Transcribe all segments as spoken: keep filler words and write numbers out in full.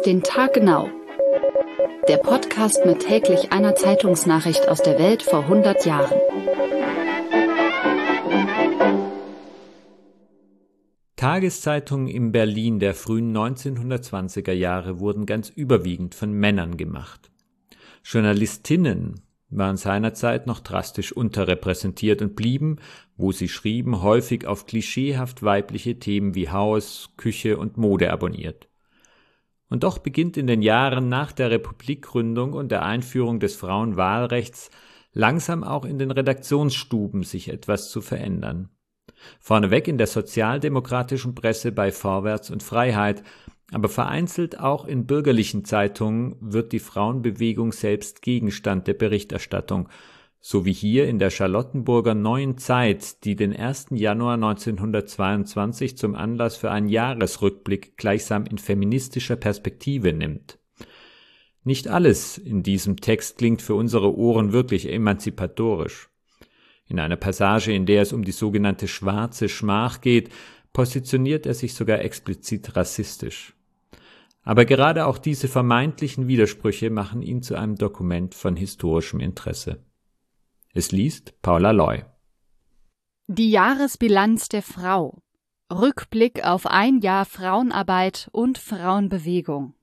Auf den Tag genau. Der Podcast mit täglich einer Zeitungsnachricht aus der Welt vor hundert Jahren. Tageszeitungen in Berlin der frühen neunzehnhundertzwanziger Jahre wurden ganz überwiegend von Männern gemacht. Journalistinnen waren seinerzeit noch drastisch unterrepräsentiert und blieben, wo sie schrieben, häufig auf klischeehaft weibliche Themen wie Haus, Küche und Mode abonniert. Und doch beginnt in den Jahren nach der Republikgründung und der Einführung des Frauenwahlrechts langsam auch in den Redaktionsstuben sich etwas zu verändern. Vorneweg in der sozialdemokratischen Presse bei Vorwärts und Freiheit, aber vereinzelt auch in bürgerlichen Zeitungen wird die Frauenbewegung selbst Gegenstand der Berichterstattung, so wie hier in der Charlottenburger Neuen Zeit, die den ersten Januar neunzehnhundertzweiundzwanzig zum Anlass für einen Jahresrückblick gleichsam in feministischer Perspektive nimmt. Nicht alles in diesem Text klingt für unsere Ohren wirklich emanzipatorisch. In einer Passage, in der es um die sogenannte schwarze Schmach geht, positioniert er sich sogar explizit rassistisch. Aber gerade auch diese vermeintlichen Widersprüche machen ihn zu einem Dokument von historischem Interesse. Es liest Paula Loy. Die Jahresbilanz der Frau. Rückblick auf ein Jahr Frauenarbeit und Frauenbewegung.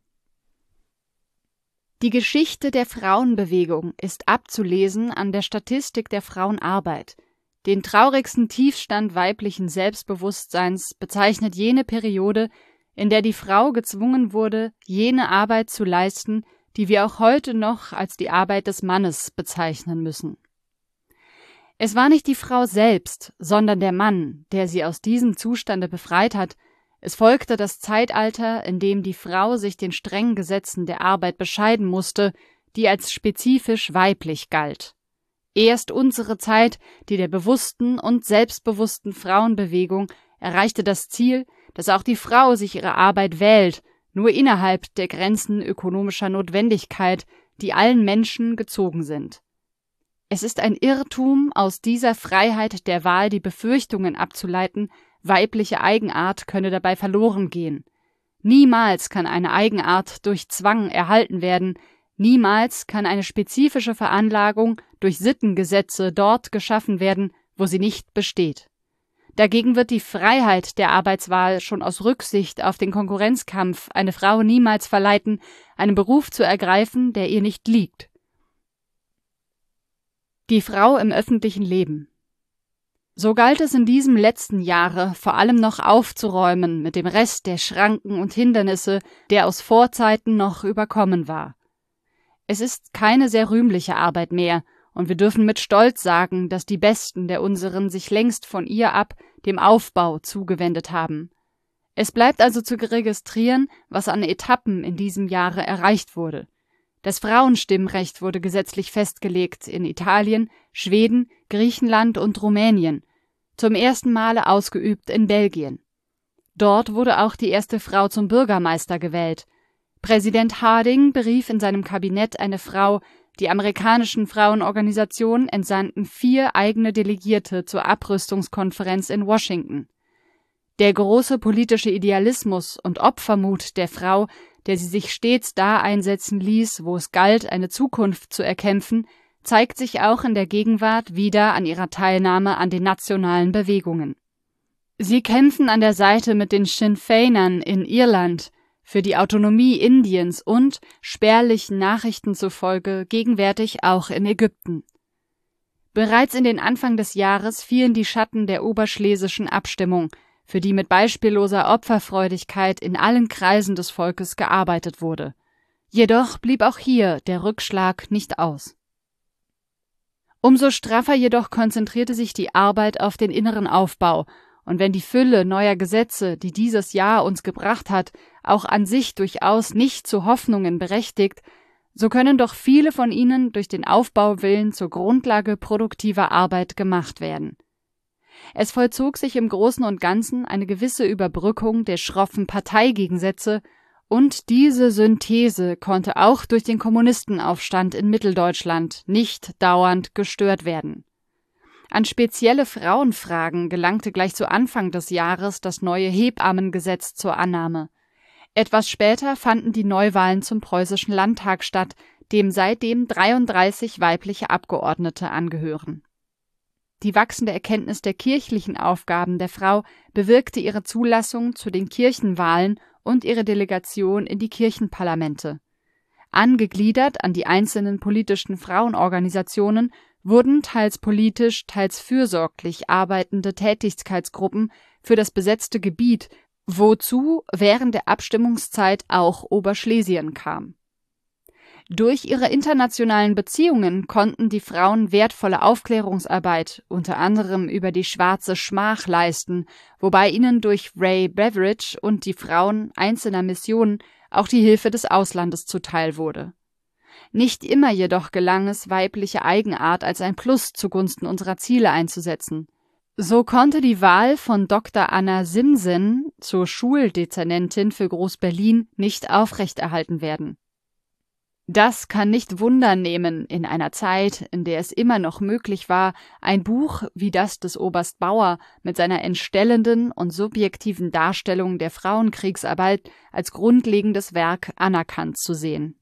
Die Geschichte der Frauenbewegung ist abzulesen an der Statistik der Frauenarbeit. Den traurigsten Tiefstand weiblichen Selbstbewusstseins bezeichnet jene Periode, in der die Frau gezwungen wurde, jene Arbeit zu leisten, die wir auch heute noch als die Arbeit des Mannes bezeichnen müssen. Es war nicht die Frau selbst, sondern der Mann, der sie aus diesem Zustande befreit hat. Es folgte das Zeitalter, in dem die Frau sich den strengen Gesetzen der Arbeit bescheiden musste, die als spezifisch weiblich galt. Erst unsere Zeit, die der bewussten und selbstbewussten Frauenbewegung, erreichte das Ziel, dass auch die Frau sich ihre Arbeit wählt, nur innerhalb der Grenzen ökonomischer Notwendigkeit, die allen Menschen gezogen sind. Es ist ein Irrtum, aus dieser Freiheit der Wahl die Befürchtungen abzuleiten, weibliche Eigenart könne dabei verloren gehen. Niemals kann eine Eigenart durch Zwang erhalten werden, niemals kann eine spezifische Veranlagung durch Sittengesetze dort geschaffen werden, wo sie nicht besteht. Dagegen wird die Freiheit der Arbeitswahl schon aus Rücksicht auf den Konkurrenzkampf eine Frau niemals verleiten, einen Beruf zu ergreifen, der ihr nicht liegt. Die Frau im öffentlichen Leben. So galt es in diesem letzten Jahre vor allem noch aufzuräumen mit dem Rest der Schranken und Hindernisse, der aus Vorzeiten noch überkommen war. Es ist keine sehr rühmliche Arbeit mehr, und wir dürfen mit Stolz sagen, dass die Besten der unseren sich längst von ihr ab dem Aufbau zugewendet haben. Es bleibt also zu registrieren, was an Etappen in diesem Jahre erreicht wurde. Das Frauenstimmrecht wurde gesetzlich festgelegt in Italien, Schweden, Griechenland und Rumänien, zum ersten Male ausgeübt in Belgien. Dort wurde auch die erste Frau zum Bürgermeister gewählt. Präsident Harding berief in seinem Kabinett eine Frau, die amerikanischen Frauenorganisationen entsandten vier eigene Delegierte zur Abrüstungskonferenz in Washington. Der große politische Idealismus und Opfermut der Frau, der sie sich stets da einsetzen ließ, wo es galt, eine Zukunft zu erkämpfen, zeigt sich auch in der Gegenwart wieder an ihrer Teilnahme an den nationalen Bewegungen. Sie kämpfen an der Seite mit den Sinn Féinern in Irland für die Autonomie Indiens und, spärlichen Nachrichten zufolge, gegenwärtig auch in Ägypten. Bereits in den Anfang des Jahres fielen die Schatten der oberschlesischen Abstimmung, für die mit beispielloser Opferfreudigkeit in allen Kreisen des Volkes gearbeitet wurde. Jedoch blieb auch hier der Rückschlag nicht aus. Umso straffer jedoch konzentrierte sich die Arbeit auf den inneren Aufbau, und wenn die Fülle neuer Gesetze, die dieses Jahr uns gebracht hat, auch an sich durchaus nicht zu Hoffnungen berechtigt, so können doch viele von ihnen durch den Aufbauwillen zur Grundlage produktiver Arbeit gemacht werden. Es vollzog sich im Großen und Ganzen eine gewisse Überbrückung der schroffen Parteigegensätze, und diese Synthese konnte auch durch den Kommunistenaufstand in Mitteldeutschland nicht dauernd gestört werden. An spezielle Frauenfragen gelangte gleich zu Anfang des Jahres das neue Hebammengesetz zur Annahme. Etwas später fanden die Neuwahlen zum Preußischen Landtag statt, dem seitdem dreiunddreißig weibliche Abgeordnete angehören. Die wachsende Erkenntnis der kirchlichen Aufgaben der Frau bewirkte ihre Zulassung zu den Kirchenwahlen und ihre Delegation in die Kirchenparlamente. Angegliedert an die einzelnen politischen Frauenorganisationen wurden teils politisch, teils fürsorglich arbeitende Tätigkeitsgruppen für das besetzte Gebiet, wozu während der Abstimmungszeit auch Oberschlesien kam. Durch ihre internationalen Beziehungen konnten die Frauen wertvolle Aufklärungsarbeit, unter anderem über die schwarze Schmach, leisten, wobei ihnen durch Ray Beveridge und die Frauen einzelner Missionen auch die Hilfe des Auslandes zuteil wurde. Nicht immer jedoch gelang es, weibliche Eigenart als ein Plus zugunsten unserer Ziele einzusetzen. So konnte die Wahl von Doktor Anna Simsen zur Schuldezernentin für Groß-Berlin nicht aufrechterhalten werden. Das kann nicht Wunder nehmen in einer Zeit, in der es immer noch möglich war, ein Buch wie das des Oberst Bauer mit seiner entstellenden und subjektiven Darstellung der Frauenkriegsarbeit als grundlegendes Werk anerkannt zu sehen.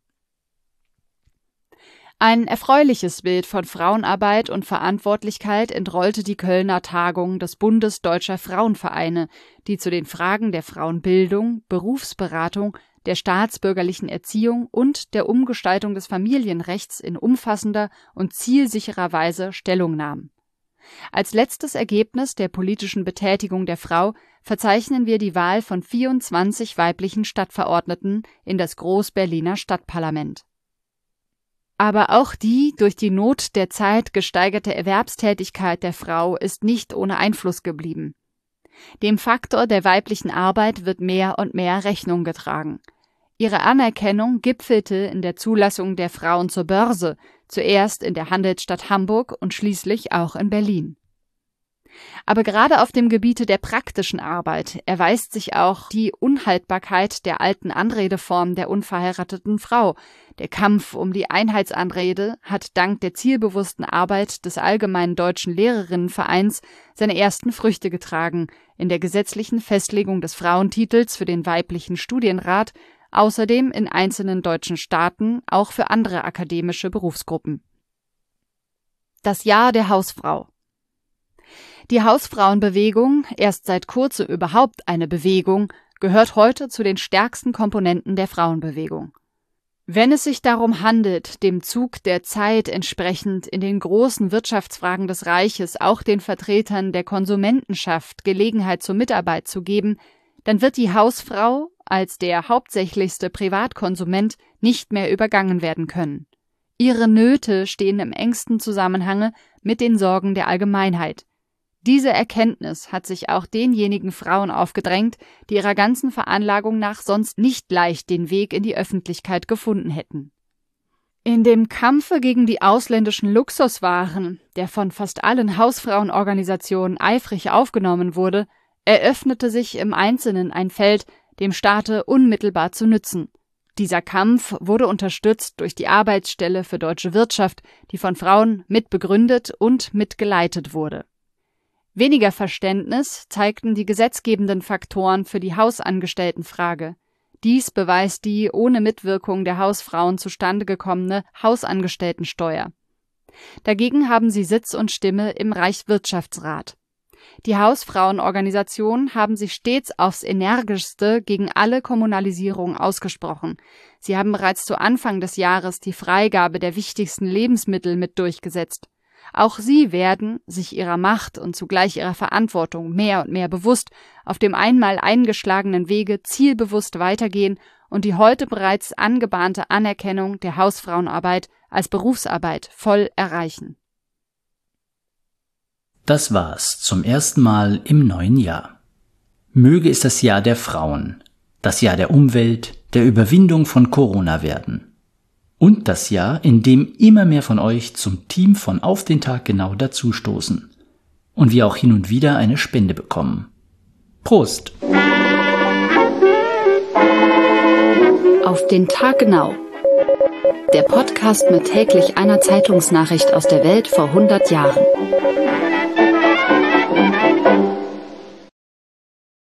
Ein erfreuliches Bild von Frauenarbeit und Verantwortlichkeit entrollte die Kölner Tagung des Bundes Deutscher Frauenvereine, die zu den Fragen der Frauenbildung, Berufsberatung, der staatsbürgerlichen Erziehung und der Umgestaltung des Familienrechts in umfassender und zielsicherer Weise Stellung nahm. Als letztes Ergebnis der politischen Betätigung der Frau verzeichnen wir die Wahl von vierundzwanzig weiblichen Stadtverordneten in das Groß-Berliner Stadtparlament. Aber auch die durch die Not der Zeit gesteigerte Erwerbstätigkeit der Frau ist nicht ohne Einfluss geblieben. Dem Faktor der weiblichen Arbeit wird mehr und mehr Rechnung getragen. Ihre Anerkennung gipfelte in der Zulassung der Frauen zur Börse, zuerst in der Handelsstadt Hamburg und schließlich auch in Berlin. Aber gerade auf dem Gebiete der praktischen Arbeit erweist sich auch die Unhaltbarkeit der alten Anredeform der unverheirateten Frau. Der Kampf um die Einheitsanrede hat dank der zielbewussten Arbeit des Allgemeinen Deutschen Lehrerinnenvereins seine ersten Früchte getragen, in der gesetzlichen Festlegung des Frauentitels für den weiblichen Studienrat, außerdem in einzelnen deutschen Staaten auch für andere akademische Berufsgruppen. Das Jahr der Hausfrau. Die Hausfrauenbewegung, erst seit kurzem überhaupt eine Bewegung, gehört heute zu den stärksten Komponenten der Frauenbewegung. Wenn es sich darum handelt, dem Zug der Zeit entsprechend in den großen Wirtschaftsfragen des Reiches auch den Vertretern der Konsumentenschaft Gelegenheit zur Mitarbeit zu geben, dann wird die Hausfrau als der hauptsächlichste Privatkonsument nicht mehr übergangen werden können. Ihre Nöte stehen im engsten Zusammenhange mit den Sorgen der Allgemeinheit. Diese Erkenntnis hat sich auch denjenigen Frauen aufgedrängt, die ihrer ganzen Veranlagung nach sonst nicht leicht den Weg in die Öffentlichkeit gefunden hätten. In dem Kampfe gegen die ausländischen Luxuswaren, der von fast allen Hausfrauenorganisationen eifrig aufgenommen wurde, eröffnete sich im Einzelnen ein Feld, dem Staate unmittelbar zu nützen. Dieser Kampf wurde unterstützt durch die Arbeitsstelle für deutsche Wirtschaft, die von Frauen mitbegründet und mitgeleitet wurde. Weniger Verständnis zeigten die gesetzgebenden Faktoren für die Hausangestelltenfrage. Dies beweist die ohne Mitwirkung der Hausfrauen zustande gekommene Hausangestelltensteuer. Dagegen haben sie Sitz und Stimme im Reichswirtschaftsrat. Die Hausfrauenorganisationen haben sich stets aufs Energischste gegen alle Kommunalisierung ausgesprochen. Sie haben bereits zu Anfang des Jahres die Freigabe der wichtigsten Lebensmittel mit durchgesetzt. Auch sie werden, sich ihrer Macht und zugleich ihrer Verantwortung mehr und mehr bewusst, auf dem einmal eingeschlagenen Wege zielbewusst weitergehen und die heute bereits angebahnte Anerkennung der Hausfrauenarbeit als Berufsarbeit voll erreichen. Das war's zum ersten Mal im neuen Jahr. Möge es das Jahr der Frauen, das Jahr der Umwelt, der Überwindung von Corona werden. Und das Jahr, in dem immer mehr von euch zum Team von Auf den Tag genau dazustoßen und wir auch hin und wieder eine Spende bekommen. Prost! Auf den Tag genau. Der Podcast mit täglich einer Zeitungsnachricht aus der Welt vor hundert Jahren.